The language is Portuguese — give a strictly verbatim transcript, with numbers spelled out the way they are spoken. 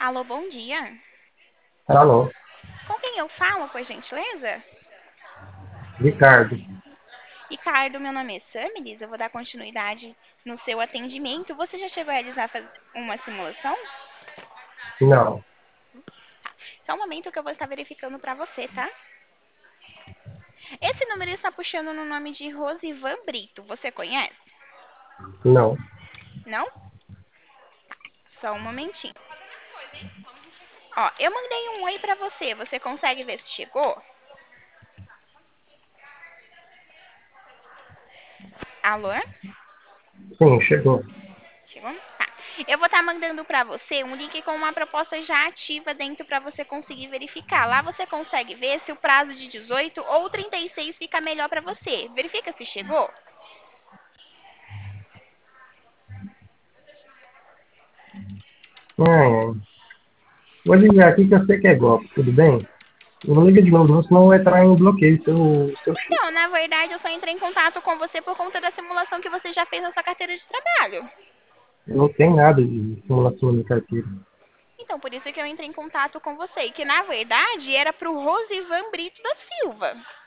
Alô, bom dia. Alô, Com quem eu falo, por gentileza? Ricardo. Ricardo, meu nome é Samilis. Eu vou dar continuidade no seu atendimento. Você já chegou a realizar faz- uma simulação? Não, Só um momento que eu vou estar verificando para você, tá? Esse número está puxando no nome de Rosivan Brito. Você conhece? não. Não? Só um momentinho. Ó, eu mandei um oi para você. Você consegue ver se chegou? Alô? Sim, chegou. Chegou? Tá. Eu vou estar mandando para você um link com uma proposta já ativa dentro para você conseguir verificar. Lá você consegue ver se o prazo de dezoito ou trinta e seis fica melhor para você. Verifica se chegou. É, vou ligar aqui que eu sei que é golpe, tudo bem? Não liga de novo, não, senão vai entrar em bloqueio seu, seu chip. Então, na verdade, eu só entrei em contato com você por conta da simulação que você já fez na sua carteira de trabalho. Não tem nada de simulação de carteira. Então, por isso que eu entrei em contato com você. Que na verdade era pro Rosivan Brito da Silva.